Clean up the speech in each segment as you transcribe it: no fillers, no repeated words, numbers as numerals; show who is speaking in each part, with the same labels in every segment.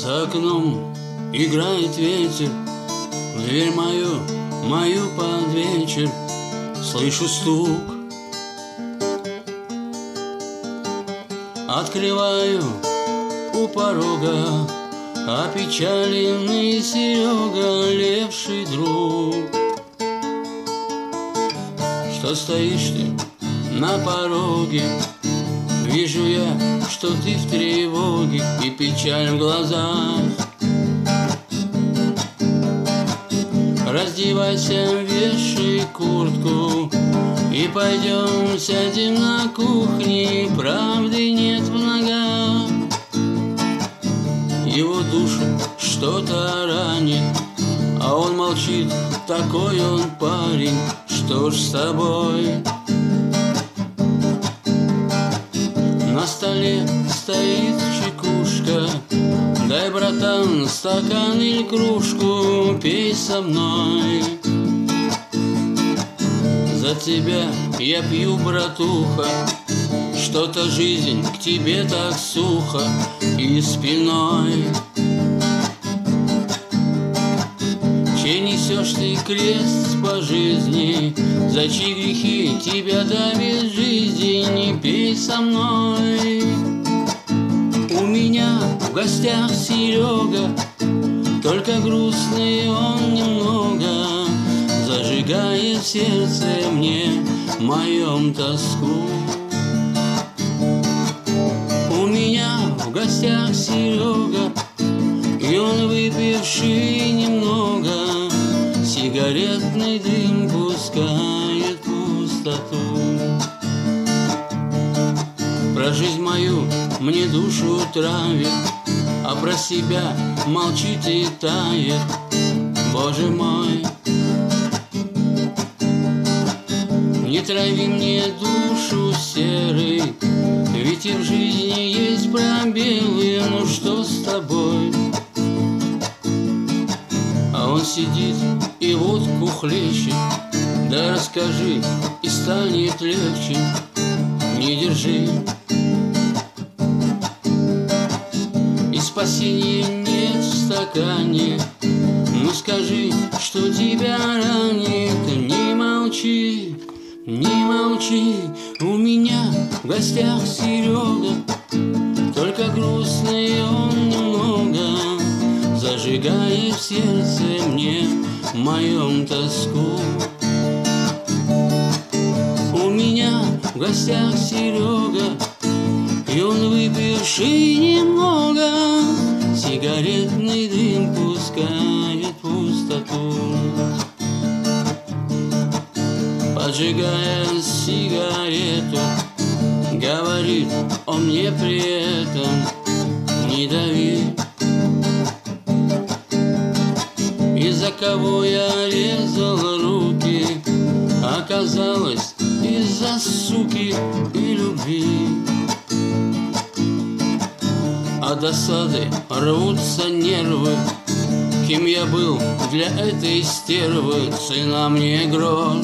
Speaker 1: За окном играет ветер, в дверь мою под вечер слышу стук. Открываю у порога, опечаленный Серега, левший друг. Что стоишь ты на пороге? Вижу я, что ты в тревоге и печаль в глазах. Раздевайся, вешай куртку и пойдем сядем на кухне, правды нет в ногах. Его душу что-то ранит, а он молчит, такой он парень, что ж с тобой? На столе стоит чекушка, дай, братан, стакан или кружку, пей со мной. За тебя я пью, братуха, что-то жизнь к тебе так сухо и спиной. Чей несешь ты крест по жизни, за чьи грехи тебя давит жизнь, не пей со мной. У меня в гостях Серега, только грустный он немного, зажигает в сердце мне моем тоску. У меня в гостях Серега, и он выпивший немного, сигаретный дым пускает пустоту. Про жизнь мою мне душу травит, а про себя молчит и тает. Боже мой, не трави мне душу серой, ведь и в жизни есть пробелы. Ну что с тобой? А он сидит и водку хлещет. Да расскажи, и станет легче. Не держи. И спасения нет в стакане. Ну скажи, что тебя ранит. Не молчи, не молчи. У меня в гостях Серега, только грустный он немного, зажигает в сердце мне моем тоску. У меня в гостях Серега, и он выпивший немного, сигаретный дым пускает пустоту. Поджигая сигарету, говорит он мне при этом: не дави. Из-за кого я резал руки, оказалось, из-за суки и любви. От досады рвутся нервы. Кем я был для этой стервы, цена мне грош.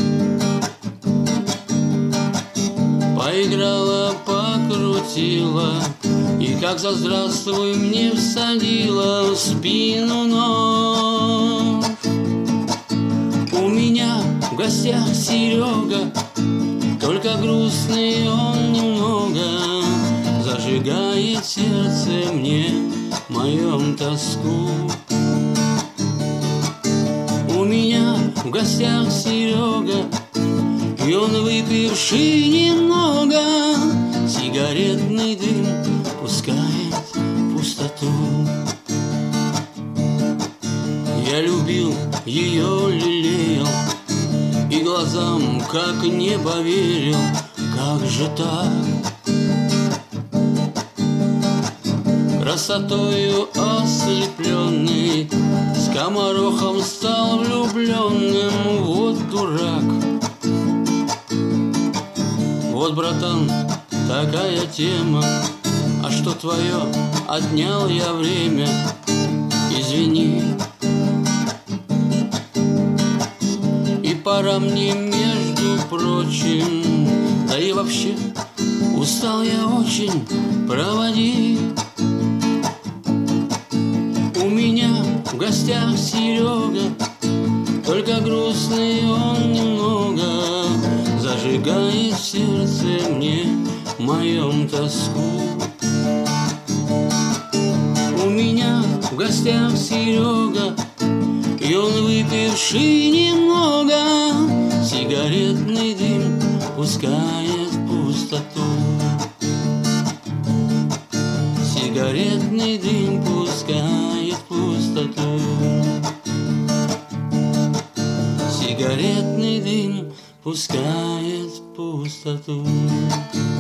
Speaker 1: Поиграла, покрутила, и как за здравствуй мне всадила в спину нож. У меня в гостях Серега, только грустный он немного, зажигает в сердце мне моем тоску. У меня в гостях Серега, и он выпивший немного, сигаретный дым пускает пустоту. Я любил ее, лелеял, и глазам как не поверил, как же так? Красотою ослепленный, скоморохом стал влюбленным. Вот дурак. Вот, братан, такая тема. А что твое? Отнял я время. Извини. И пора мне, между прочим, да и вообще устал я очень, проводи. гостях Серега, только грустный он немного, зажигает в сердце мне моем тоску. У меня в гостях Серега, и он выпивший немного, сигаретный дым пускает в пустоту. Сигаретный дым пускает в пустоту. Сигаретный дым пускает в пустоту.